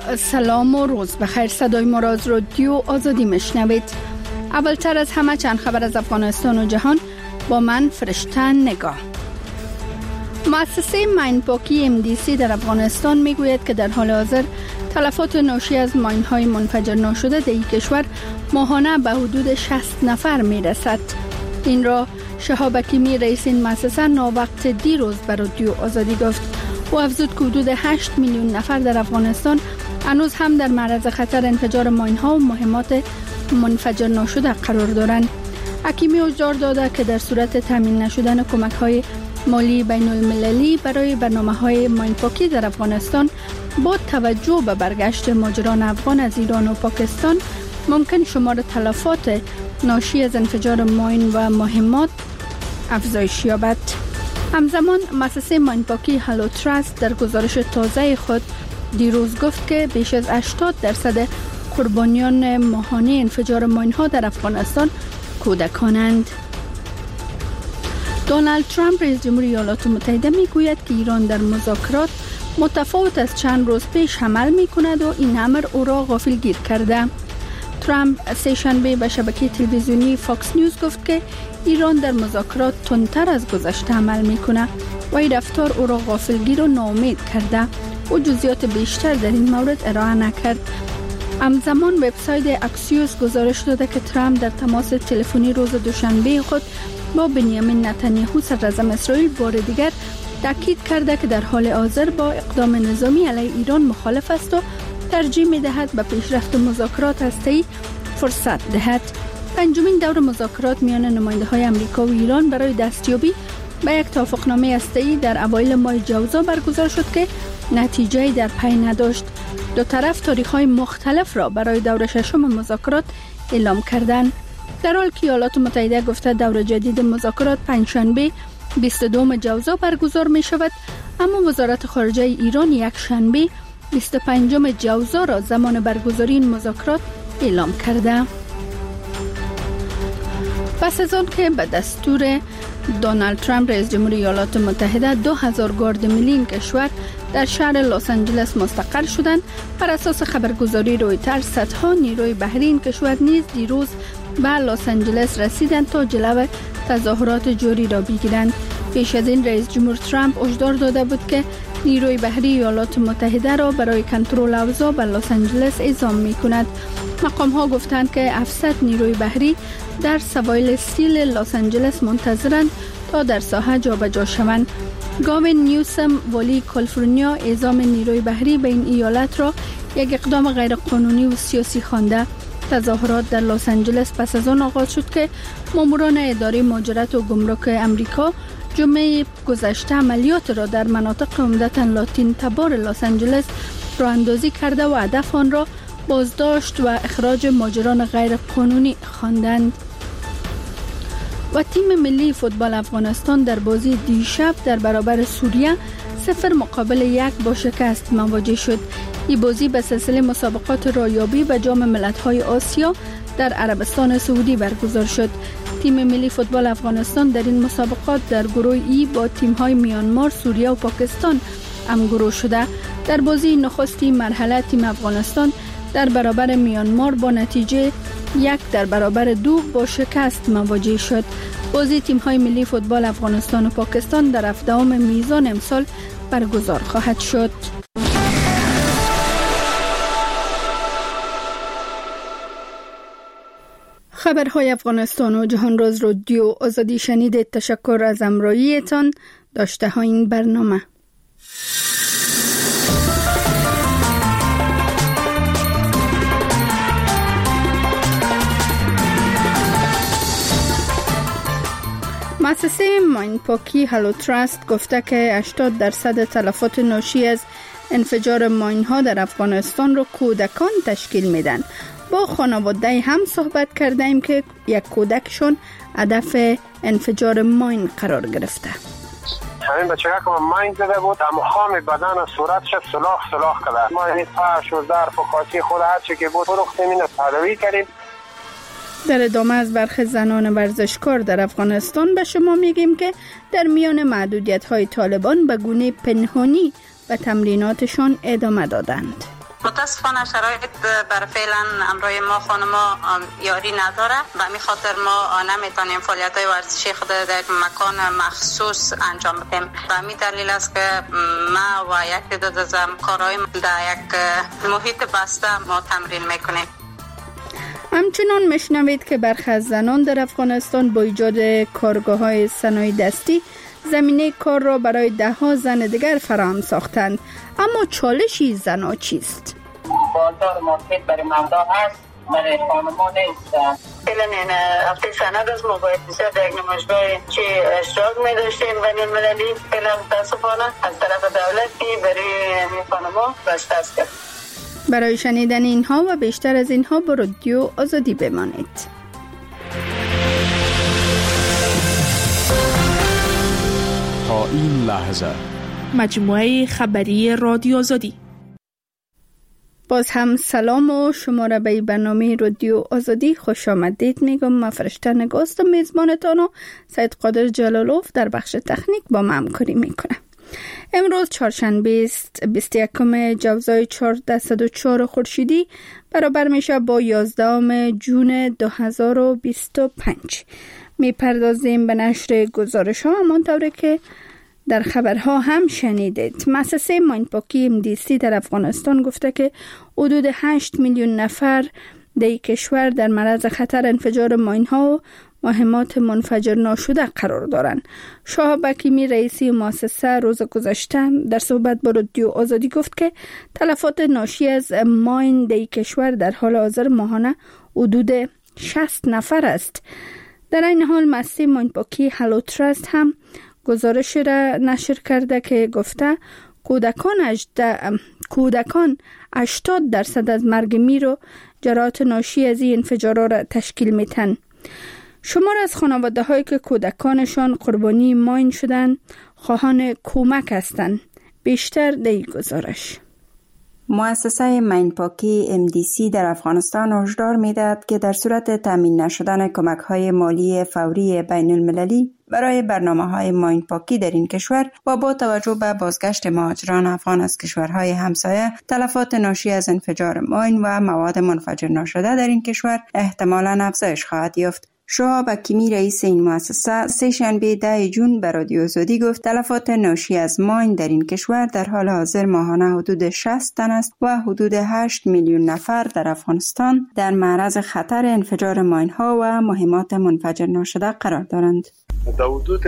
سلام و روز بخیر. صدای ما را از رادیو آزادی میشنوید. اولتر از همه چند خبر از افغانستان و جهان با من فرشته نگاه. مؤسسه ماینپاکی MDC در افغانستان میگوید که در حال حاضر تلفات ناشی از ماین‌های منفجر ناشده در این کشور ماهانه به حدود 60 نفر میرسد. این را شهاب حکیمی رئیس این مؤسسه ناوقت دیروز به رادیو آزادی گفت. او افزود که حدود 8 میلیون نفر در افغانستان هنوز هم در معرض خطر انفجار ماین‌ها و مهمات منفجر ناشده قرار دارند. حکیمی هشدار داده که در صورت تامین نشدن کمک‌های مالی بین المللی برای برنامه‌های ماینپاکی در افغانستان با توجه به برگشت مهاجران افغان از ایران و پاکستان ممکن شمار تلفات ناشی از انفجار ماین و مهمات افزایش یابد. همزمان مؤسسه ماینپاکی هالو تراست در گزارش تازه خود دیروز گفت که بیش از 80% قربانیان ماهانه انفجار ماین‌ها در افغانستان کودکانند. دونالد ترامپ رئیس جمهوری ایالات متحده میگوید که ایران در مذاکرات متفاوت از چند روز پیش عمل میکند و این امر او را غافلگیر کرده. ترامپ سه‌شنبه به شبکه تلویزیونی فاکس نیوز گفت که ایران در مذاکرات تندتر از گذشته عمل میکنه و این رفتار او را غافلگیر و ناامید کرده. او جزئیات بیشتر در این مورد ارائه نکرد. همزمان وبسایت اکسیوس گزارش داده که ترامپ در تماس تلفنی روز دوشنبه خود با بنیامین نتانیاهو صدراعظم اسرائیل بار دیگر تاکید کرده که در حال حاضر با اقدام نظامی علیه ایران مخالف است و ترجیح می‌دهد به پیشرفت مذاکرات هسته‌ای فرصت دهد. پنجمین دور مذاکرات میان نماینده‌های آمریکا و ایران برای دستیابی به یک توافقنامه هسته‌ای در اوایل ماه جوزا برگزار شد که نتیجه‌ای در پی نداشت. دو طرف تاریخ‌های مختلف را برای دور ششم مذاکرات اعلام کردند. در حالی که ایالات متحده گفته دور جدید مذاکرات پنجشنبه 22 جوزا برگزار می شود، اما وزارت خارجه ایران یک شنبه 25 جوزا را زمان برگزاری این مذاکرات اعلام کرده. پس از آن که به دستور دونالد ترامپ رئیس جمهوری ایالات متحده 2000 گارد ملی این کشور در شهر لس آنجلس مستقر شدند، بر اساس خبرگزاری رویترز صدها نیروی بحری این کشور نیز دیروز به لس آنجلس رسیدند تا جلو تظاهرات جوری را بگیرند. پیش از این رئیس جمهور ترامپ هشدار داده بود که نیروی بحری ایالات متحده را برای کنترل اوضاع به لس آنجلس اعزام می‌کند. مقام ها گفتند که 700 نیروی بحری در سواحل استیل لس آنجلس منتظرند تا در ساحه جابجا شوند. گاوین نیوسم والی کالیفرنیا اعزام نیروی بحری به این ایالت را یک اقدام غیرقانونی و سیاسی خوانده. تظاهرات در لس آنجلس پس از آن آغاز شد که ماموران اداره مهاجرت و گمرک امریکا جمعه گذشته عملیات را در مناطق عمدتاً لاتین تبار لس آنجلس راه اندازی کرده و هدف آن را بازداشت و اخراج مهاجران غیر قانونی خواندند. و تیم ملی فوتبال افغانستان در بازی دیشب در برابر سوریه 0-1 با شکست مواجه شد. این بازی به سلسله مسابقات رایابی به جام ملت‌های آسیا در عربستان سعودی برگزار شد. تیم ملی فوتبال افغانستان در این مسابقات در گروه ای با تیم‌های میانمار، سوریه و پاکستان همگروه شده. در بازی نخستی مرحله تیم افغانستان در برابر میانمار با نتیجه 1-2 با شکست مواجه شد. بازی تیم‌های ملی فوتبال افغانستان و پاکستان در 17 میزان امسال برگزار خواهد شد. خبرهای افغانستان و جهان را از رادیو آزادی شنیدید. تشکر از همراهیتان. داشته های این برنامه. مؤسسه ماینپاکی هالو تراست گفته که 80% تلفات ناشی از انفجار ماین‌ها در افغانستان را کودکان تشکیل میدن. با خانواده هم صحبت کردیم که یک کودکشون هدف انفجار ماین قرار گرفته. همین بچه که ماین زده بود، تمام بدن و صورتش سلاخ کرده. ما این فرش و ظرف و کاسه خود هر چی که بود فروختیم، اینو تداوی کردیم. در ادامه از برخی زنان ورزشکار در افغانستان به شما میگیم که در میان محدودیت‌های طالبان به گونه پنهانی به تمریناتشان ادامه دادند. متاسفانه شرایط بر فعلا امروی ما خانما یاری نداره، به همین خاطر ما نمیتونیم فعالیت‌های ورزشی خود در یک مکان مخصوص انجام بدیم. به همین دلیل است که ما و یک تعداد از همکارای در یک محیط بسته ما تمرین میکنیم. همچنان میشنوید که برخی از زنان در افغانستان با ایجاد کارگاه‌های صنایع دستی زمینه کار را برای ده‌ها زن دیگر فراهم ساختند. اما چالشی زن‌ها چیست؟ بازار مارکت برای مردا هست، برای خانم‌ها نیست. فعلا این هفته سند از ما باید بسیار در یک نمایشگاه چه اشتراک می داشتیم بین المللی، فعلا متاسفانه از طرف دولت که برای خانم‌ها بسته است. برای شنیدن اینها و بیشتر از اینها با رادیو آزادی بمانید. تا این لحظه مجموعه خبری رادیو آزادی. باز هم سلام و شما را به برنامه رادیو آزادی خوش آمدید میگم. من فرشته نگاست و میزبانتان و سید قادر جلالوف در بخش تکنیک با من همکاری میکنه. امروز چهارشنبه است، 21 جوزای 1404 خورشیدی برابر میشه با 11 جون 2025. میپردازیم به نشر گزارش ها همانطوری که در خبرها هم شنیدید. مؤسسه ماینپاکی MDC در افغانستان گفته که حدود 8 میلیون نفر در کشور در معرض خطر انفجار ماین ها و مهمات منفجر ناشده قرار دارند. شهاب حکیمی رئیسی مؤسسه روز گذشته در صحبت با رادیو آزادی گفت که تلفات ناشی از ماین در کشور در حال حاضر ماهانه حدود 60 نفر است. در این حال مؤسسه ماینپاکی هلو تراست هم گزارش را نشر کرده که گفته کودکان 80% از مرگ میر و جراحات ناشی از این انفجارات را تشکیل میتن. شمار از خانواده هایی که کودکانشان قربانی ماین شدن خواهان کمک هستند. بیشتر در این گزارش. مؤسسه ماینپاکی MDC در افغانستان هشدار می‌دهد که در صورت تامین نشدن کمک‌های مالی فوری بین المللی برای برنامه‌های ماینپاکی در این کشور و با توجه به بازگشت مهاجران افغان از کشورهای همسایه، تلفات ناشی از انفجار ماین و مواد منفجر ناشده در این کشور احتمالاً افزایش خواهد یافت. شهاب حکیمی رئیس این مؤسسه سه‌شنبه 10 جون به رادیو آزادی گفت تلفات ناشی از ماین در این کشور در حال حاضر ماهانه حدود 60 تن است و حدود 8 میلیون نفر در افغانستان در معرض خطر انفجار ماین ها و مهمات منفجر ناشده قرار دارند. در حدود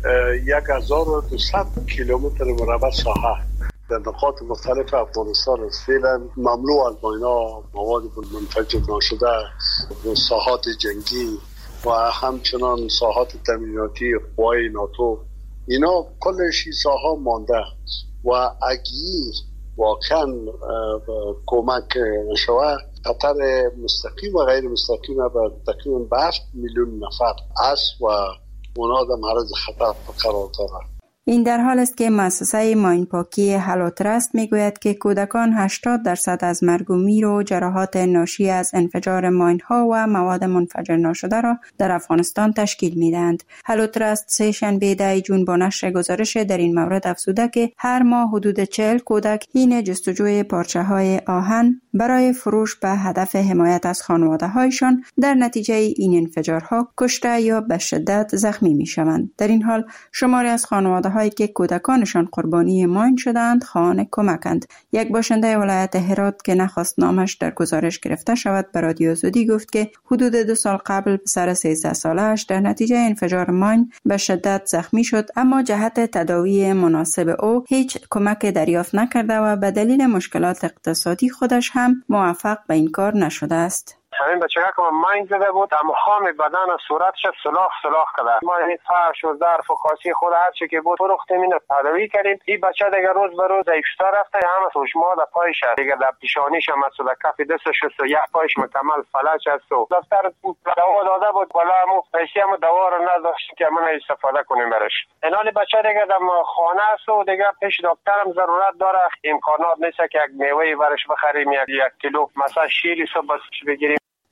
1200 کیلومتر مربع ساحه در نقاط مختلف افغانستان است. فعلا مملو از ماین‌ها، مواد منفجر ناشده، ساحات جنگی و همچنان ساحات تامیناتی قوای ناتو، اینا کلش ساحه مانده و اگه واقعا کمک نشوه خطر مستقیم و غیر مستقیم به تقریبا 7 میلیون نفر است و اونا در معرض خطر قرار دارند. این در حال است که مؤسسه ماینپاکی هلو تراست میگوید که کودکان 80% از مرگ و میر و جراحات ناشی از انفجار ماین ها و مواد منفجر ناشده را در افغانستان تشکیل میدهند. هلو تراست سه‌شنبه 10 جون با نشر گزارش در این مورد افزوده که هر ماه حدود 40 کودک حین جستجوی پارچه های آهن برای فروش به هدف حمایت از خانواده هایشان در نتیجه این انفجارها کشته یا به شدت زخمی می شوند. در این حال شماری از خانواده هایی که کودکانشان قربانی ماین شدند خواهان کمکند. یک باشنده ولایت هرات که نخواست نامش در گزارش گرفته شود به رادیو آزادی گفت که حدود 2 سال قبل پسر 13 ساله‌اش در نتیجه انفجار ماین به شدت زخمی شد، اما جهت تداوی مناسب او هیچ کمک دریافت نکرده و به دلیل مشکلات اقتصادی خودش هم موفق به این کار نشده است. همین بچه که ماین زده بود، تمام بدن و صورتش سلاخ کرده. ما این فرش و ظرف و کاسه خود هر چی که بود فروختیم، اینو تداوی کردیم. این بچه دیگه روز به روز ضعیف‌تر رفته، همه سوشما در پایش دیگه در پیشانیش هم از کف دستش و یک پایش مکمل فلج است. و دفتر دوا داده بود، ولی ما پیسه هم دوا رو نداشتیم که من استفاده کنیم برش. اینال بچه دیگه در خانه است و دیگه پیش دکتر هم ضرورت داره. امکانات نیست که یک میوه برش بخریم، یک کیلو مثلا شیری صبح بگیریم.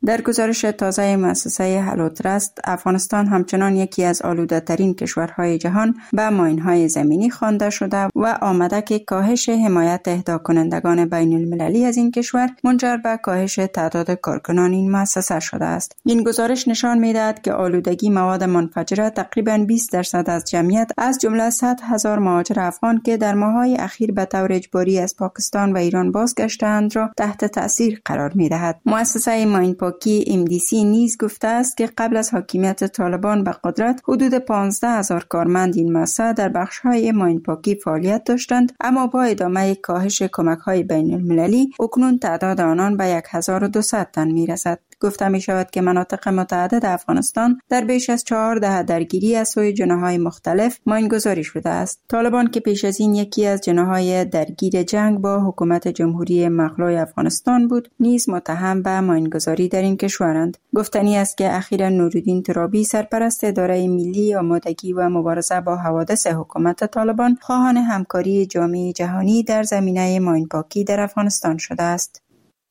در گزارش تازه مؤسسه هالوترست، افغانستان همچنان یکی از آلوده ترین کشورهای جهان به ماین‌های زمینی خوانده شده و آمده که کاهش حمایت اهدا کنندگان بین المللی از این کشور منجر به کاهش تعداد کارکنان این مؤسسه شده است. این گزارش نشان می‌دهد که آلودگی مواد منفجره تقریباً 20% از جمعیت از جمله 100,000 مهاجر افغان که در ماه‌های اخیر به طور اجباری از پاکستان و ایران بازگشتند را تحت تأثیر قرار می‌دهد. مؤسسه ماینپاکی MDC نیز گفته است که قبل از حاکمیت طالبان به قدرت حدود 15,000 کارمند این مؤسسه در بخش‌های ماینپاکی فعالیت داشتند، اما با ادامه کاهش کمک‌های بین المللی اکنون تعداد آنان به 1200 تن می‌رسد. گفته می شود که مناطق متعدد افغانستان در بیش از 4 دهه درگیری از سوی جناح‌های مختلف ماینگذاری شده است. طالبان که پیش از این یکی از جناح‌های درگیر جنگ با حکومت جمهوری مغلوب افغانستان بود، نیز متهم به ماینگذاری در این کشورند. گفتنی است که اخیراً نورالدین ترابی سرپرست اداره ملی آمادگی و مبارزه با حوادث حکومت طالبان خواهان همکاری جامعه جهانی در زمینه ماینپاکی در افغانستان شده است.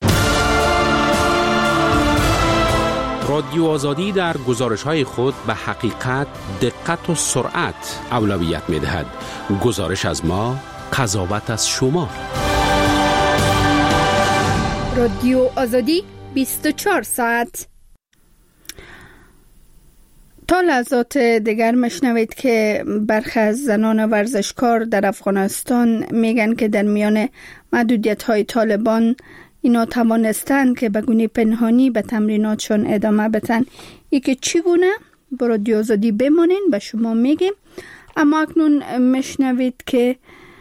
رادیو آزادی در گزارش‌های خود به حقیقت، دقت و سرعت اولویت می‌دهد. گزارش از ما، قضاوت از شما. رادیو آزادی 24 ساعت. تا لحظات دیگر مشنوید که برخی از زنان ورزشکار در افغانستان میگن که در میان محدودیت‌های طالبان اینا توانستند که به گونه پنهانی به تمریناتشون ادامه بدن. یکی چگونه؟ با رادیو آزادی بمانین، به شما میگیم. اما اکنون مشنوید که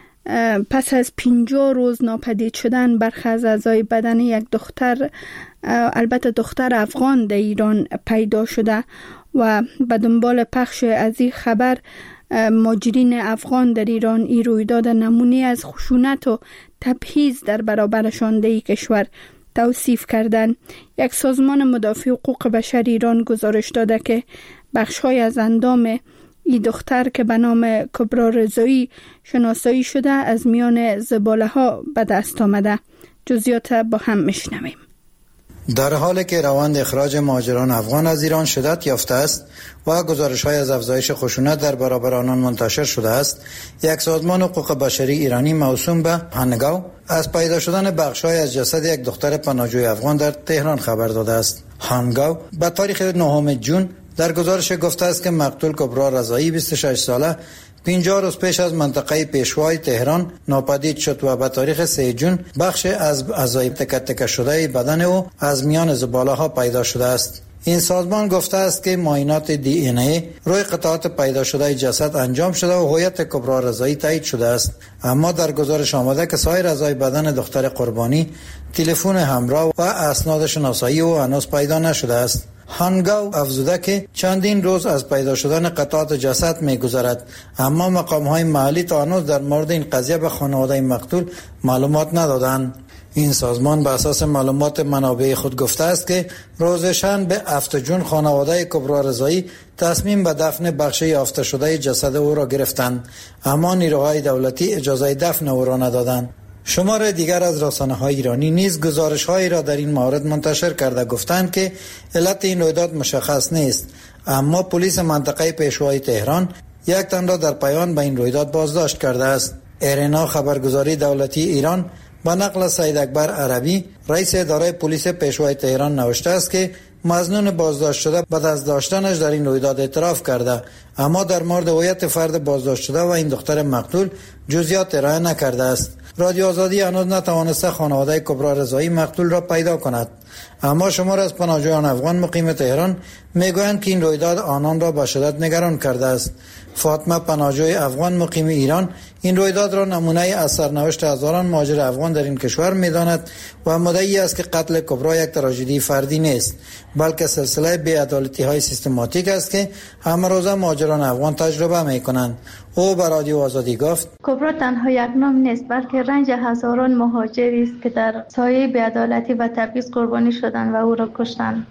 پس از 50 روز ناپدید شدن برخی از اعضای بدن یک دختر، البته دختر افغان، در ایران پیدا شده و به دنبال پخش از این خبر مهاجرین افغان در ایران این رویداد نمونه از خشونت و تبعیض در برابرشان در کشور توصیف کردند. یک سازمان مدافع حقوق بشر ایران گزارش داده که بخش‌های از اندام این دختر که به نام کبرا رضایی شناسایی شده از میان زباله‌ها به دست آمده. جزئیات با هم میشنویم. در حالی که روند اخراج مهاجران افغان از ایران شدت یافته است و گزارش‌های از افزایش خشونت در برابر آنان منتشر شده است، یک سازمان حقوق بشری ایرانی موسوم به هانگاو از پیدا شدن بخش‌های از جسد یک دختر پناهجوی افغان در تهران خبر داده است. هانگاو به تاریخ 9 جون در گزارش گفته است که مقتول کبرا رضایی 26 ساله 50 روز پیش از منطقه پیشوای تهران ناپدید شد و به تاریخ 3 جون بخش از اعضای تکه تکه شده بدن او از میان زباله ها پیدا شده است. این سازمان گفته است که معاینات DNA روی قطعات پیدا شده جسد انجام شده و هویت کبرا رضایی تایید شده است، اما در گزارش آمده که سایر اعضای بدن دختر قربانی، تلفن همراه و اسناد شناسایی او هنوز پیدا نشده است. هانگاو افزوده که چندین روز از پیدا شدن قطعات جسد می‌گذرد، اما مقام‌های محلی تا هنوز در مورد این قضیه به خانواده مقتول معلومات ندادند. این سازمان به اساس معلومات منابع خود گفته است که روز شنبه 7 جون خانواده کبرا رضایی تصمیم به دفن بخش یافته شده جسد او را گرفتند، اما نیروهای دولتی اجازه دفن او را ندادند. شمار دیگر از رسانه‌های ایرانی نیز گزارش‌هایی را در این مورد منتشر کرده گفتند که علت این رویداد مشخص نیست، اما پلیس منطقه پیشوای تهران یک تن را در پیوند به این رویداد بازداشت کرده است. ایرنا خبرگزاری دولتی ایران با نقل سید اکبر عربی رئیس اداره پلیس پیشوای تهران نوشته است که مظنون بازداشت شده بعد از داشتنش در این رویداد اعتراف کرده، اما در مورد هویت فرد بازداشت شده و این دختر مقتول جزئیات ارائه نکرده است. رادیو آزادی هنوز نتوانسته خانواده کبرا رضایی مقتول را پیدا کند، اما شمار از پناهجویان افغان مقیم تهران میگویند که این رویداد آنان را به شدت نگران کرده است. فاطمه پناهجوی افغان مقیم ایران این رویداد را نمونه از سرنوشت هزاران مهاجر افغان در این کشور می‌داند و مدعی است که قتل کبرا یک تراژدی فردی نیست، بلکه سلسله بی‌عدالتی‌های سیستماتیک است که همه روزه مهاجران افغان تجربه می‌کنند. او به رادیو آزادی گفت: کبرا تنها یک نام نیست، بلکه رنج هزاران مهاجری است که در سایه بی‌عدالتی و تبعیض قربانی شدند و او را کشتند.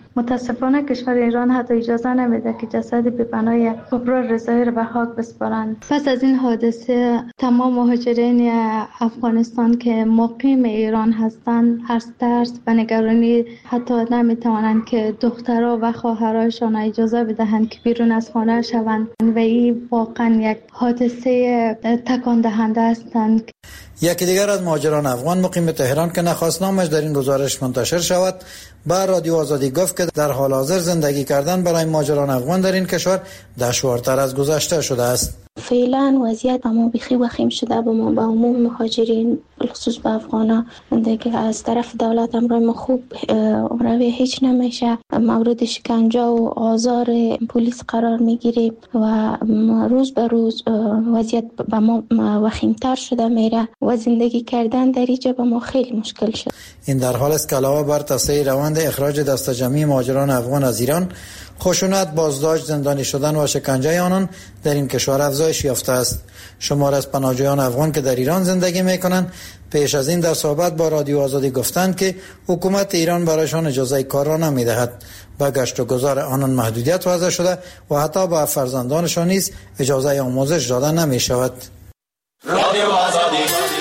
متاسفانه کشور ایران حتی اجازه نمیده که جسد بی‌پناه ابرار رضایی را به خاک بسپارند. پس از این حادثه تمام مهاجرین افغانستان که مقیم ایران هستند از ترس و نگرانی حتی نمیتوانند که دخترها و خواهرایشان اجازه بدهند که بیرون از خانه شوند و این واقعا یک حادثه تکان دهنده هستند. یکی دیگر از مهاجران افغان مقیم تهران که نخواستنامش در این گزارش منتشر شود با رادیو آزادی گفت که در حال حاضر زندگی کردن برای مهاجران افغان در این کشور دشوارتر از گذشته شده است. فعلا وضعیت ما بخی وخیم شده با عموم مهاجرین خصوص به افغانا دیگه از طرف دولت امرای ما خوب روی هیچ نمیشه، مورد شکنجه و آزار پلیس قرار میگیره و روز به روز وضعیت به ما وخیمتر شده میره و زندگی کردن در اینجا به ما خیلی مشکل شد. این در حال است که علاوه بر توسعه روند اخراج دست جمعی مهاجران افغان از ایران، خشونت، بازداشت، زندانی شدن و شکنجه آنان در این کشور افزایش یافته است. شمار از پناهجویان افغان که در ایران زندگی میکنند پیش از این در صحبت با رادیو آزادی گفتند که حکومت ایران برایشان اجازه کار را نمیدهد. با گشت و گذار آنان محدودیت وضع شده و حتی با فرزندانشان نیز اجازه آموزش داده نمی شود. رادیو آزادی.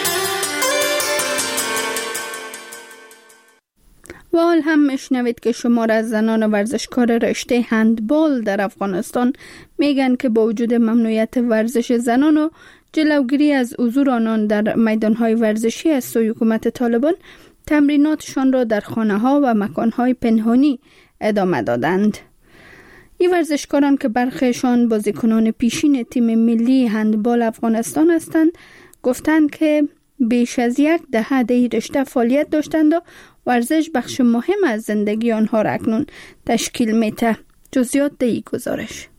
و حال هم میشنوید که شمار از زنان ورزشکار رشته هندبال در افغانستان میگن که با وجود ممنوعیت ورزش زنان و جلوگیری از حضور آنان در میدانهای ورزشی از سوی حکومت طالبان، تمریناتشان را در خانه‌ها و مکانهای پنهانی ادامه دادند. این ورزشکاران که برخیشان بازیکنان پیشین تیم ملی هندبال افغانستان هستند، گفتند که بیش از یک دهه در این رشته فعالیت داشتند و ورزش بخش مهم از زندگی آنها را اکنون تشکیل میده. جزئیات در این گزارش.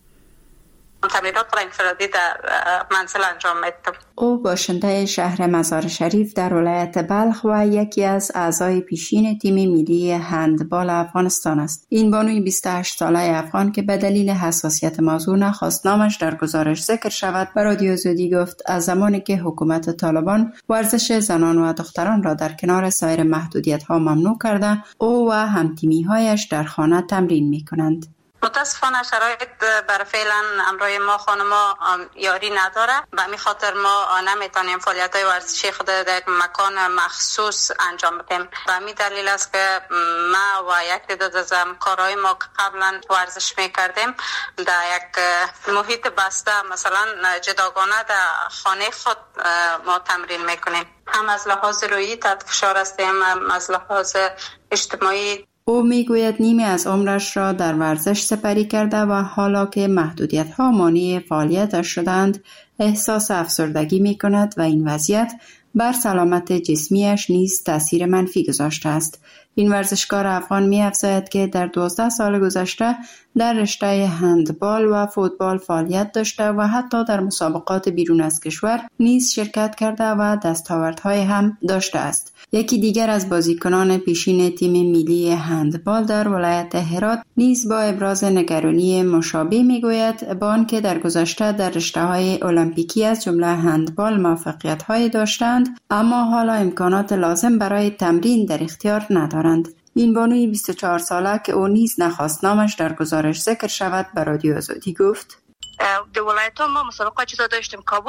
تمرینات را انفرادی در منزل انجام میدم. او باشنده شهر مزار شریف در ولایت بلخ و یکی از اعضای پیشین تیم ملی هندبال افغانستان است. این بانوی 28 ساله افغان که به دلیل حساسیت موضوع نخواست نامش در گزارش ذکر شود، به رادیو آزادی گفت از زمانی که حکومت طالبان ورزش زنان و دختران را در کنار سایر محدودیت‌ها ممنوع کرده، او و هم‌تیمی‌هایش در خانه تمرین می‌کنند. متاسفانه شرایط برای فعلا امروی ما خانما یاری نداره، به همین خاطر ما نمیتونیم فعالیت‌های ورزشی خود در یک مکان مخصوص انجام بدیم. به همین دلیل است که ما و یک تعداد از همکارای ما که قبلا ورزش میکردیم در یک محیط بسته، مثلا جداگانه در خانه خود ما تمرین میکنیم. هم از لحاظ روحی تحت فشار هستیم، هم از لحاظ اجتماعی. او میگوید نیمی از عمرش را در ورزش سپری کرده و حالا که محدودیت‌ها مانع فعالیتش شدند احساس افسردگی می‌کند و این وضعیت بر سلامت جسمیش نیز تأثیر منفی گذاشته است. این ورزشکار افغان می‌افزاید که در 12 سال گذشته در رشته هندبال و فوتبال فعالیت داشته و حتی در مسابقات بیرون از کشور نیز شرکت کرده و دستاوردهای هم داشته است. یکی دیگر از بازیکنان پیشین تیم ملی هندبال در ولایت هرات نیز با ابراز نگرانی مشابه میگوید با آنکه در گذشته در رشته‌های المپیکی از جمله هندبال موفقیت‌هایی داشتند، اما حالا امکانات لازم برای تمرین در اختیار ندارند. این بانوی 24 ساله که او نیز نخواست نامش در گزارش ذکر شود به رادیو آزادی گفت: در ولایت ما مسابقات چیزا داشتیم کابل،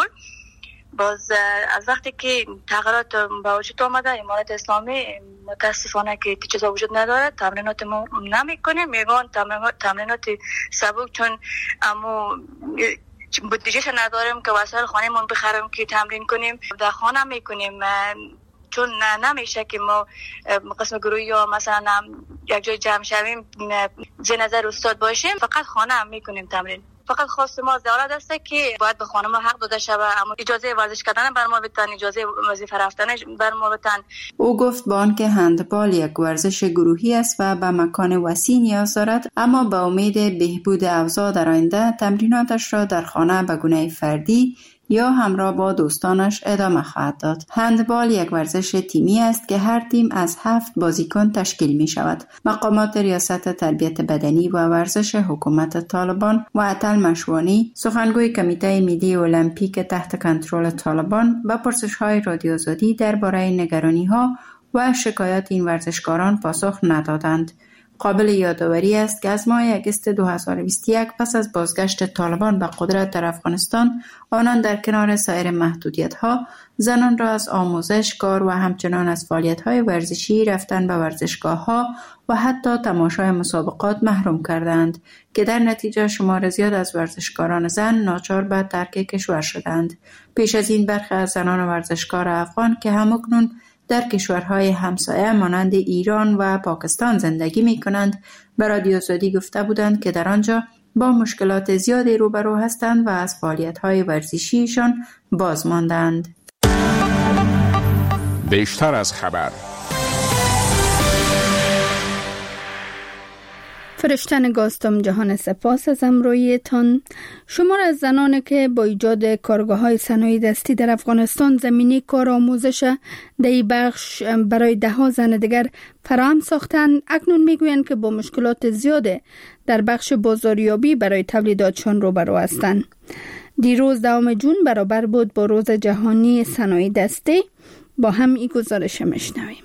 باز از وقتی که تغییرات به وجود آمده امارات اسلامی متاسفانه که چیزا وجود نداره، تمرینات ما نمیکنیم، میگن تمرینات سبک چون اما بودجهش نداریم که وسایل خانه من بخریم که تمرین کنیم، در خانه میکنیم چون نمیشه که ما قسم گروهی یا مثلا یک جای جمع شویم زیر نظر استاد باشیم، فقط خانه هم میکنیم تمرین. فقط خواست ما دولت است که باید به خانم حق داده شود، اما اجازه ورزش کردن بر ما بدن، اجازه وظیفه رفتن بر ما بدن. او گفت با آنکه هندبال یک ورزش گروهی است و به مکان وسیع نیاز دارد، اما با امید بهبود اوضاع در آینده تمریناتش را در خانه به گونه فردی یا همراه با دوستانش ادامه خواهد داد. هندبال یک ورزش تیمی است که هر تیم از 7 بازیکن تشکیل می شود. مقامات ریاست تربیت بدنی و ورزش حکومت طالبان و عطل مشوانی، سخنگوی کمیته ملی المپیک تحت کنترل طالبان، به پرسش‌های رادیو آزادی درباره نگرانی‌ها و شکایات این ورزشکاران پاسخ ندادند. قابل یادآوری است که از ماه اگست 2021 پس از بازگشت طالبان به قدرت در افغانستان، آنان در کنار سایر محدودیت‌ها زنان را از آموزش، کار و همچنان از فعالیت‌های ورزشی، رفتن به ورزشگاه‌ها و حتی تماشای مسابقات محروم کردند که در نتیجه شمار زیاد از ورزشکاران زن ناچار به ترک کشور شدند. پیش از این برخی از زنان ورزشکار افغان که همکنون در کشورهای همسایه مانند ایران و پاکستان زندگی می کنند به رادیو آزادی گفته بودند که در آنجا با مشکلات زیادی روبرو هستند و از فعالیت‌های ورزشیشان باز ماندند. بیشتر از خبر. فرشتن گاستم جهان سپاس از همراهیتان. شمار از زنانی که با ایجاد کارگاه‌های صنایع دستی در افغانستان زمینه کار آموزش در این بخش برای ده‌ها زن دیگر فراهم ساختند، اکنون میگویند که با مشکلات زیاد در بخش بازاریابی برای تولیداتشان روبرو هستند. دیروز 10 جون برابر بود با روز جهانی صنایع دستی. با هم این گزارش میشنویم.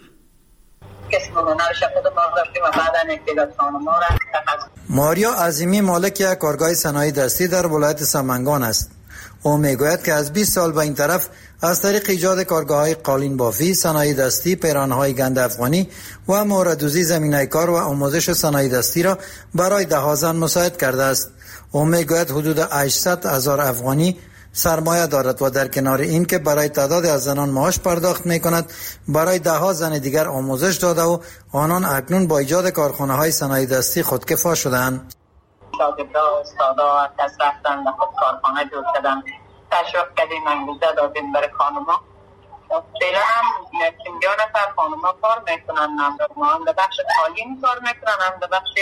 ماریا عظیمی مالک یک کارگاه صنایع دستی در ولایت سمنگان است. او میگوید که از 20 سال به این طرف از طریق ایجاد کارگاه‌های قالین بافی، صنایع دستی، پیراهن‌های گند افغانی و موردوزی زمینه کار و آموزش صنایع دستی را برای ده‌ها زن مساعد کرده است. او میگوید حدود 800,000 افغانی سرمایه دارد و در کنار این که برای تعداد از زنان معاش پرداخت می کند، برای ده‌ها زن دیگر آموزش داده و آنان اکنون با ایجاد کارخانه های صنایع دستی خودکفا شدند. شاگردا، استادا دست رفتن به خود کارخانه جور کردن، تشویق کردیم، انگیزه دادیم برای خانوما. فعلا هم 50 نفر خانوما کار میکنن، هم در بخش قالین کار میکنن، هم در بخش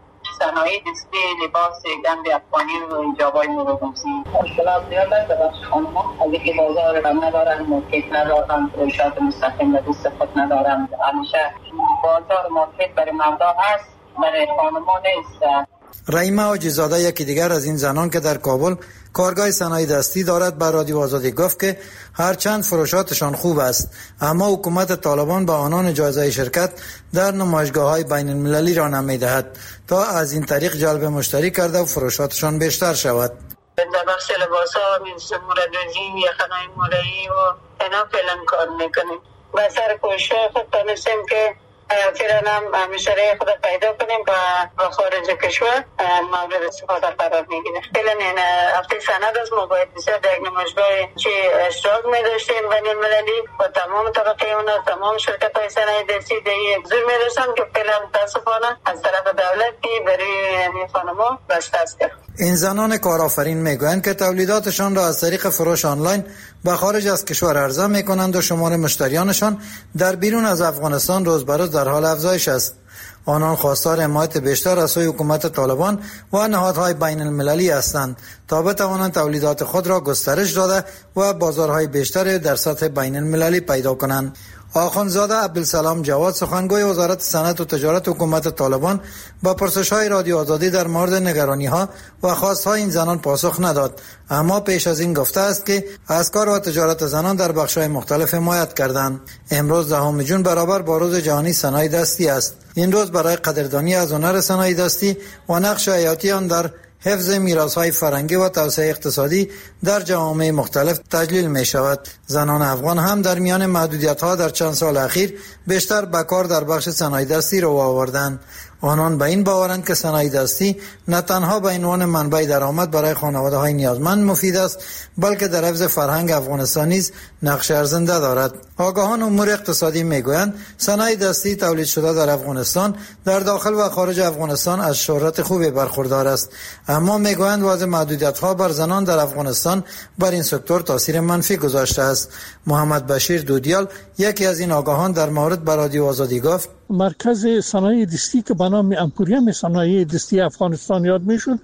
صنایع دستی، لباس گند افغانی و ایجابای موروثی. مشکلات زیاد است در بخش خانوما، از اینکه بازار هم ندارن، مارکت ندارن، فروشات مستقیم به دست خود ندارن. همیشه بازار مارکت برای مردا هست، برای خانوما نیست. رحیمه حاجی‌زاده یکی دیگر از این زنان که در کابل کارگاه صنایع دستی دارد به رادیو آزادی گفت که هرچند فروشاتشان خوب است، اما حکومت طالبان به آنان اجازه شرکت در نمایشگاه‌های بین المللی را نمی‌دهد تا از این طریق جلب مشتری کرده و فروشاتشان بیشتر شود. در بخش لباس‌ها مثل موردوزی، یخنای مولایی و اینا فعلا کار میکنیم. و سر کوشش خود تونستیم که فعلا هم مشتری خود پیدا کنیم و خارج کشور مورد استفاده قرار میگیره. فعلا این هفته سند از ما باید بسیار در یک نمایشگاه چه اشتراک میداشتیم بین المللی و تمام طبقه اونا، تمام شرکت های صنایع دستی در یک حضور میداشتن که فعلا متاسفانه از طرف دولت که برای خانما بسته است. این زنان کارآفرین میگویند که تولیداتشان را از طریق فروش آنلاین به خارج از کشور عرضه میکنند و شمار مشتریانشان در بیرون از افغانستان روز به روز در حال افزایش است. آنان خواستار حمایت بیشتر از سوی حکومت طالبان و نهادهای بین المللی هستند تا بتوانند تولیدات خود را گسترش داده و بازارهای بیشتری در سطح بین المللی پیدا کنند. آخوندزاده عبدالسلام جواد سخنگوی وزارت صنعت و تجارت حکومت طالبان با پرسش‌های رادیو آزادی در مورد نگرانی‌ها و خواست‌های این زنان پاسخ نداد، اما پیش از این گفته است که از کار و تجارت زنان در بخش‌های مختلف حمایت کردند. امروز 10 جون برابر با روز جهانی صنایع دستی است. این روز برای قدردانی از هنر صنایع دستی و نقش حیاتی آن در حفظ میراث‌های فرهنگی و توسعه اقتصادی در جوامع مختلف تجلیل می شود. زنان افغان هم در میان محدودیت‌ها در چند سال اخیر بیشتر به کار در بخش صنایع دستی رو آوردند. آنان به این باورند که صنایع دستی نه تنها به عنوان منبع درآمد برای خانواده‌های نیازمند مفید است، بلکه در حفظ فرهنگ افغانستان نیز نقش ارزنده دارد. آگاهان امور اقتصادی میگویند صنایع دستی تولید شده در افغانستان در داخل و خارج افغانستان از شهرت خوبی برخوردار است، اما میگویند وضع محدودیت‌ها بر زنان در افغانستان بر این سکتور تاثیر منفی گذاشته است. محمد بشیر دودیال یکی از این آگاهان در مورد به رادیو آزادی گفت: مرکز صنایع دستی که به نام امپوریوم صنایع دستی افغانستان یاد میشد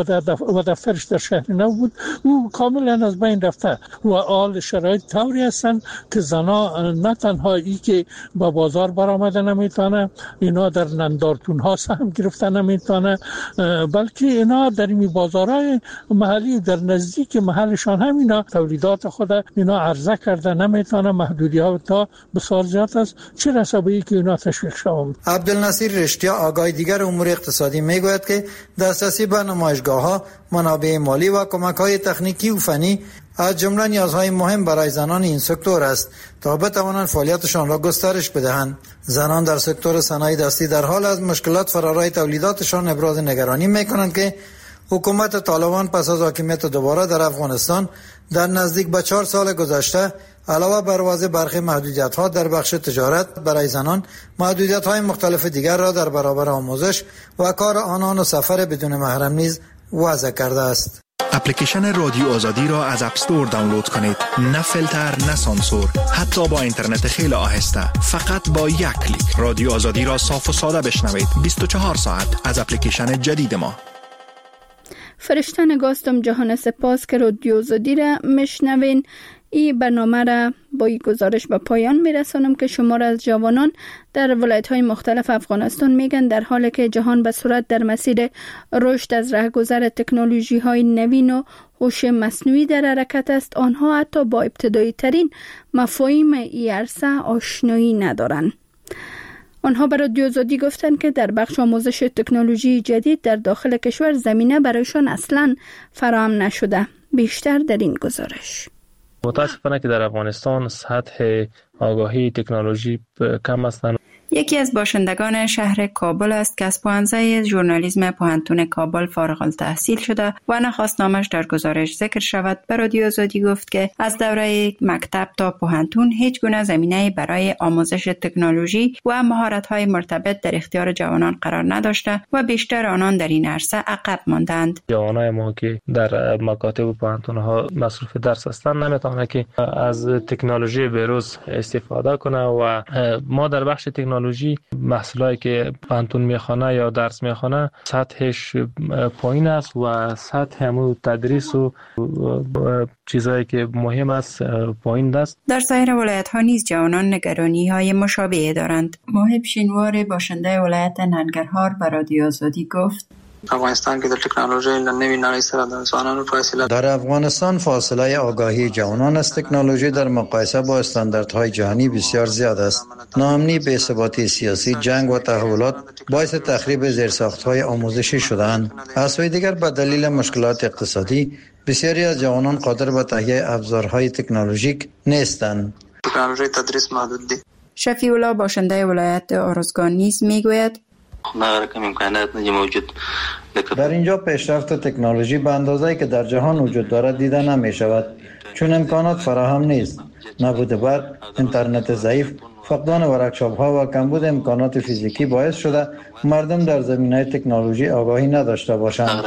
و دفترش در شهر نو بود، او کاملا از بین رفته و آل شرایط طوری هستند که زنا نه تنها ای که با بازار برآمده نمیتونه، اینا در نندارتون ها سهم گرفته نمیتونه، بلکه اینا در این بازارهای محلی در نزدیک محلشان هم اینا تولیدات خود اینا عرضه کرده نمیتونه. محدودیت ها بسیار زیاد است، چه رسه به ای که اینا تشویق شده. شوم. عبدالنصیر رشتیا آگاه دیگر امور اقتصادی میگوید که دسترسی به نمایشگاه‌ها، منابع مالی و کمک‌های تکنیکی و فنی از جمله نیازهای مهم برای زنان این سکتور است تا بتوانند فعالیتشان را گسترش بدهند. زنان در سکتور صنایع دستی در حال از مشکلات فرارای تولیداتشان ابراز نگرانی می‌کنند که حکومت طالبان پس از حاکمیت دوباره در افغانستان در نزدیک به 4 سال گذشته علاوه بر وضع برخی محدودیت‌ها در بخش تجارت برای زنان، محدودیت‌های مختلف دیگر را در برابر آموزش و کار آنان و سفر بدون محرم نیز وضع کرده است. اپلیکیشن رادیو آزادی را از اپ استور دانلود کنید. نه فیلتر، نه سانسور، حتی با اینترنت خیلی آهسته. فقط با یک کلیک رادیو آزادی را صاف و ساده بشنوید. 24 ساعت از اپلیکیشن جدید ما. فرشته نگاستم جهان سپاس که رادیو آزادی را میشنوین. این برنامه را با این گزارش به پایان میرسانم که شمار از جوانان در ولایت‌های مختلف افغانستان میگن در حالی که جهان به سرعت در مسیر رشد از رهگذر تکنولوژی‌های نوین و هوش مصنوعی در حرکت است، آنها حتی با ابتدایی ترین مفاهیم این عرصه آشنایی ندارند. آنها به رادیو آزادی گفتند که در بخش آموزش تکنولوژی جدید در داخل کشور زمینه برایشان اصلاً فراهم نشده. بیشتر در این گزارش. متاسفانه که در افغانستان سطح آگاهی تکنولوژی کم است. یکی از باشندگان شهر کابل است که از پوهنځی ژورنالیسم پوهنتون کابل فارغ التحصیل شده و نخواست نامش در گزارش ذکر شود. به رادیو آزادی گفت که از دوره مکتب تا پوهنتون هیچ گونه زمینه برای آموزش تکنولوژی و مهارت‌های مرتبط در اختیار جوانان قرار نداشته و بیشتر آنان در این عرصه عقب ماندند. جوانای ما که در مکاتب و پوهنتون‌ها مصروف درس هستند نمیتونه که از تکنولوژی به‌روز استفاده کنه و ما در بخش تکنولوژی محصولاتی که پوهنتون میخوانه یا درس میخوانه سطحش پایین است و سطح همون تدریس و چیزایی که مهم است پایین است. در سایر ولایت ها نیز جوانان نگرانی های مشابه دارند. محب شینوار باشنده ولایت ننگرهار به رادیو آزادی گفت افغانستان کې د ټکنالوژي له نوې نړۍ سره د ځوانانو فاصله در افغانستان فاصله آگاهی جوانان از تکنولوژی در مقایسه با استانداردهای جهانی بسیار زیاد است. ناامنی، بی‌ثباتی سیاسی، جنگ و تحولات باعث تخریب زیرساخت‌های آموزشی شده‌اند. از سوی دیگر به دلیل مشکلات اقتصادی بسیاری از جوانان قادر به تهیه ابزارهای تکنولوژیک نیستند. تکنولوژی تدریس محدود دی. شفیع الله باشنده ولایت ارزگان نیز میگوید در اینجا پیشرفت تکنولوژی به اندازه‌ای که در جهان وجود دارد دیده نمی شود، چون امکانات فراهم نیست. نبود برق، اینترنت ضعیف، فقدان ورکشاپ‌ها و کمبود امکانات فیزیکی باعث شده مردم در زمینه تکنولوژی آگاهی نداشته باشند.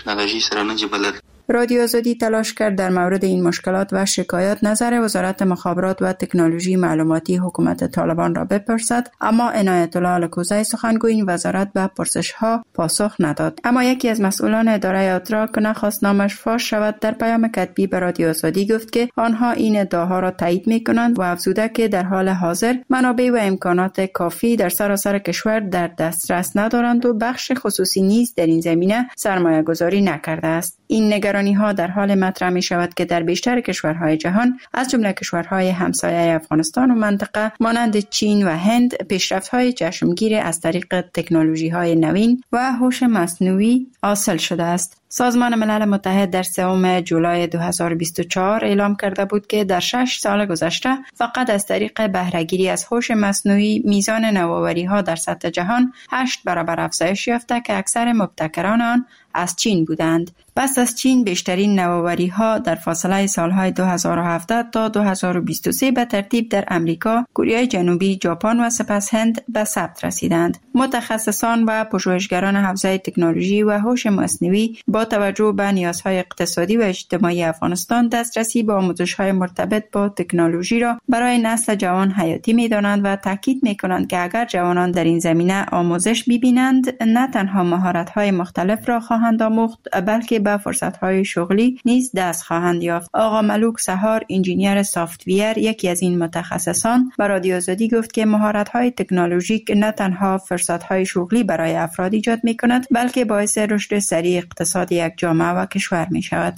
رادیو آزادی تلاش کرد در مورد این مشکلات و شکایات نظر وزارت مخابرات و تکنولوژی معلوماتی حکومت طالبان را بپرسد، اما عنایت الله الکوزی سخنگوی این وزارت به پرسش‌ها پاسخ نداد. اما یکی از مسئولان اداره اتراک نخواست نامش فاش شود در پیام کتبی به رادیو آزادی گفت که آنها این ادعاها را تایید می‌کنند و افزوده که در حال حاضر منابع و امکانات کافی در سراسر کشور در دسترس ندارند و بخش خصوصی نیز در این زمینه سرمایه‌گذاری نکرده است. این نگرانی‌ها در حال مطرح می‌شود که در بیشتر کشورهای جهان از جمله کشورهای همسایه افغانستان و منطقه مانند چین و هند پیشرفت‌های چشمگیر از طریق تکنولوژی‌های نوین و هوش مصنوعی حاصل شده است. سازمان ملل متحد در 3 جولای 2024 اعلام کرده بود که در 6 سال گذشته فقط از طریق بهره‌گیری از هوش مصنوعی میزان نوآوری‌ها در سطح جهان 8 برابر افزایش یافته که اکثر مبتکران آن از چین بودند. پس از چین بیشترین نوآوری‌ها در فاصله سالهای 2017 تا 2023 به ترتیب در امریکا، کره جنوبی، ژاپن و سپس هند به ثبت رسیدند. متخصصان و پژوهشگران حوزه تکنولوژی و هوش مصنوعی با توجه به نیازهای اقتصادی و اجتماعی افغانستان دسترسی به آموزش‌های مرتبط با تکنولوژی را برای نسل جوان حیاتی می‌دانند و تاکید می‌کنند که اگر جوانان در این زمینه آموزش ببینند، نه تنها مهارت‌های مختلف را خواهند آموخت، بلکه به فرصت‌های شغلی نیز دست خواهند یافت. آقا ملوک سهار، انجینیر سافت‌ویر، یکی از این متخصصان، به رادیو آزادی گفت که مهارت‌های تکنولوژیک نه تنها فرصت‌های شغلی برای افراد ایجاد می‌کند، بلکه باعث رشد سریع اقتصاد بنیاد یک جامعه و کشور می شود.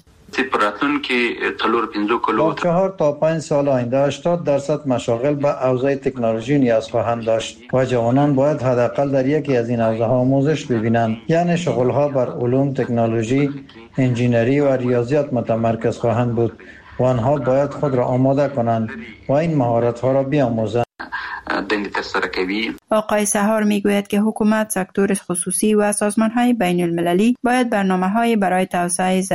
در 4 تا 5 سال آینده 80% مشاغل به حوزه تکنولوژی نیاز خواهند داشت و جوانان باید حداقل در یکی از این حوزه ها آموزش ببینند. یعنی شغل ها بر علوم، تکنولوژی، انجینری و ریاضیات متمرکز خواهند بود و آنها باید خود را آماده کنند و این مهارت ها را بیاموزند. آقای سهار میگوید که حکومت، سکتور خصوصی و سازمان های بین المللی باید برنامه های برای توسعه